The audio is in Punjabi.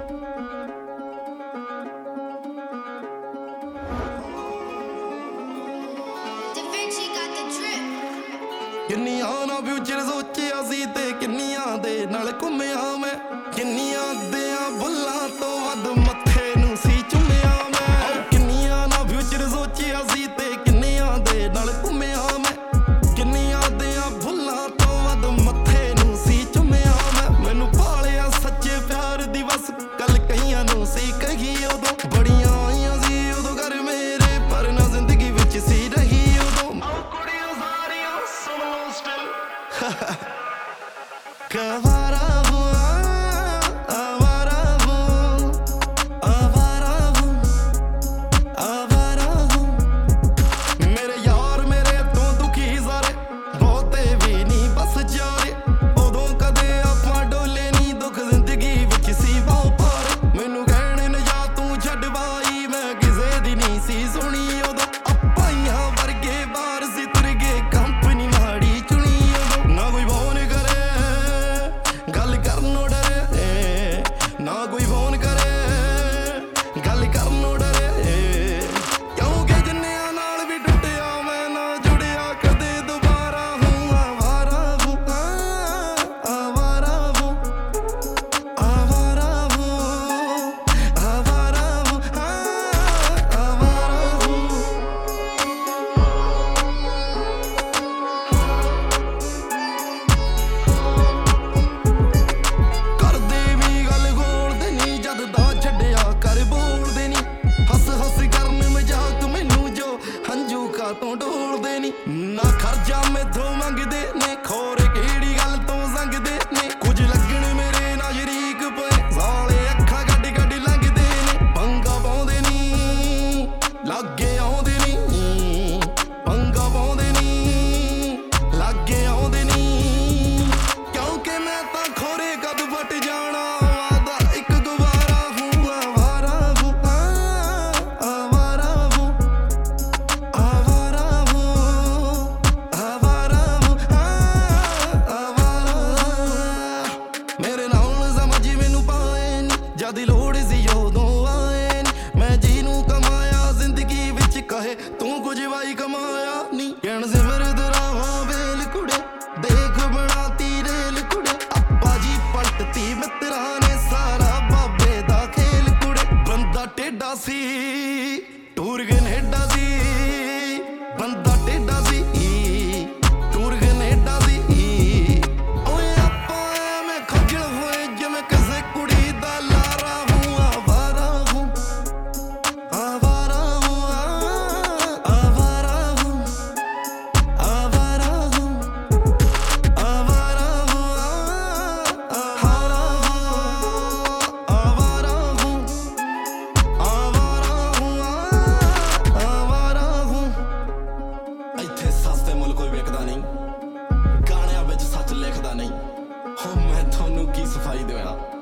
ਕਿੰਨੀਆਂ ਨਾ ਫਿਊਚਰ ਸੋਚਿਆ ਸੀ ਤੇ ਕਿੰਨੀਆਂ ਦੇ ਨਾਲ ਘੁੰਮਿਆ ਮੈਂ, ਕਿੰਨੀਆਂ ਦਿਆਂ ਬੁੱਲਾਂ ਤੋਂ ਵੱਧ ਮੱਥੇ ਨੂੰ ਸੀ ਚੁੰਮਿਆ ਮੈਂ। ਕਿੰਨੀਆਂ ਨਾ ਫਿਊਚਰ ਸੋਚਿਆ ਸੀ ਤੇ ਕਿੰਨੀਆਂ ਦੇ ਨਾਲ ਘੁੰਮਿਆ ਮੈਂ, ਕਿੰਨੀਆਂ ਦਿਆਂ ਬੁੱਲਾਂ ਤੋਂ ਵੱਧ ਮੱਥੇ ਨੂੰ ਸੀ ਚੁੰਮਿਆ ਮੈਂ। ਮੈਨੂੰ ਭਾਲਿਆ ਸੱਚੇ ਪਿਆਰ ਦੀ ਬਸ ਗੱਲ ਕਈਆਂ ਨੂੰ ਸੀ ਕਹੀ ਉਦੋਂ, ਬੜੀਆਂ ਆਈਆਂ ਸੀ ਉਦੋਂ ਘਰ ਮੇਰੇ ਪਰ ਨਾ ਜ਼ਿੰਦਗੀ ਵਿੱਚ ਸੀ ਰਹੀ ਉਦੋਂ। Kavara hua, avara hua, avara hua, avara hua। मेरे यार मेरे तो दुखी सारे बहुते भी नहीं बस जारे, उदों कदे आपां डोले नहीं दुख जिंदगी विच सी बहु भारे। मैनू कहणे ने जा तू छड्ड बाई मैं किसे दी नहीं सी सुनी उदों, अपाइयां वर्गे बाहर सी तुर गए कंपनी माड़ी चुनी उदों। ना कोई फोन करे गल करनों डरे, ना कोई फोन करे गल करनों डरे, क्योंकि जिन्नियां नाल भी टुटिया मैं ना जुड़िया कदे दोबारा हूँ। आवारा हूँ, आवारा हूँ, आवारा हूँ, आवारा हूँ, आवारा हूँ। ਕਰਦੇ ਵੀ ਗੱਲ ਗੋਲਦੇ ਨਹੀਂ ਜਦ ਦਾ ਛੱਡਿਆ ਕਰ ਬੋਲਦੇ ਨਹੀਂ, ਹੱਸ ਹੱਸ ਕਰਨ ਮਜ਼ਾਕ ਮੈਨੂੰ ਜੋ ਹੰਝੂ ਕਾਤੋਂ ਡੋਲਦੇ ਨਹੀਂ। ਨਾ ਖਰਚਾ ਮੈਥੋਂ ਮੰਗਦੇ ਨੇ ਖੋਰੇ ਕਿਹੜੀ ਗੱਲ ਤੋਂ ਸੰਗਦੇ ਨੇ, ਕੁਝ ਲੱਗਣ ਮੇਰੇ ਨਾਲ ਸ਼ਰੀਕ ਪਏ ਸਾਲੇ ਅੱਖਾਂ ਕੱਢ ਕੱਢ ਲੰਘਦੇ ਨੇ। ਪੰਗਾ ਪਾਉਂਦੇ ਨਹੀਂ ਲਾਗੇ ਆਉਂਦੇ ਨਹੀਂ, ਪੰਗਾ ਪਾਉਂਦੇ ਨਹੀਂ ਲਾਗੇ ਆਉਂਦੇ ਨਹੀਂ, ਕਿਉਂਕਿ ਮੈਂ ਤਾਂ ਖੋਰੇ ਕਦ ਵੱਟ ਜਾਣਾ ਵਾਦਾ ਇੱਕ ਦੁਬਾਰਾ ਹੂੰ। ਆਵਾਰਾ ਹੂੰ, ਆਵਾਰਾ ਹੂੰ, ਆਵਾਰਾ ਹੂੰ, ਆਵਾਰਾ ਹੂੰ, ਆਵਾਰਾ। ਮੇਰੇ ਨਾਲ ਸਮਝ ਮੈਨੂੰ ਪਾਏ ਨੀ ਜਦ ਲੋੜ ਸੀ ਉਦੋਂ ਆਏ ਨੀ, ਮੈਂ ਜਿਹਨੂੰ ਕਮਾਇਆ ਜ਼ਿੰਦਗੀ ਵਿੱਚ ਕਹੇ ਤੂੰ ਕੁਝ ਵਾਈ ਕਮਾਇਆ ਨੀ। ਕਹਿਣ ਸਿਮਰਦ ਰਾਹਾਂ ਵੇਲ ਕੁੜੇ ਦੇਖ ਬਣਾਤੀ ਰੇਲ ਕੁੜੇ, ਅੱਪਾ ਜੀ ਪਲਟਤੀ ਮਿੱਤਰਾਂ ਨੇ ਸਾਰਾ ਬਾਬੇ ਦਾ ਖੇਲ ਕੁੜੇ। ਬੰਦਾ ਟੇਢਾ ਸੀ ਟੂਰ ਕਨੇਡਾ ਸੀ, ਬੰਦਾ ਟੇਢਾ ਸੀ ਟੂਰ ਕਨੇਡਾ ਸੀ। ਓਏ ਆਪਾਂ ਐਵੇਂ ਖੱਜਲ ਹੋਏ ਜਿਵੇਂ ਕਿਸੇ ਕੁੜੀ ਦਾ ਲਾਰਾ ਹੂੰ। ਆਵਾਰਾ ਹੂੰ, ਆਵਾਰਾ ਹੂੰ, ਆਵਾਰਾ ਹੂੰ, ਆਵਾਰਾ ਹੂੰ, ਆਵਾਰਾ ਹੂੰ, ਆਵਾਰਾ ਹੂੰ, ਆਵਾਰਾ ਹੂੰ, ਆਵਾਰਾ ਹੂੰ। ਇੱਥੇ ਸਸਤੇ ਮੁੱਲ ਕੋਈ ਵਿਕਦਾ ਨਹੀਂ, ਗਾਣਿਆਂ ਵਿੱਚ ਸੱਚ ਲਿਖਦਾ ਨਹੀਂ। ਹੋ ਮੈਂ ਤੁਹਾਨੂੰ ਕੀ ਸਫਾਈ ਦਿਆਂ।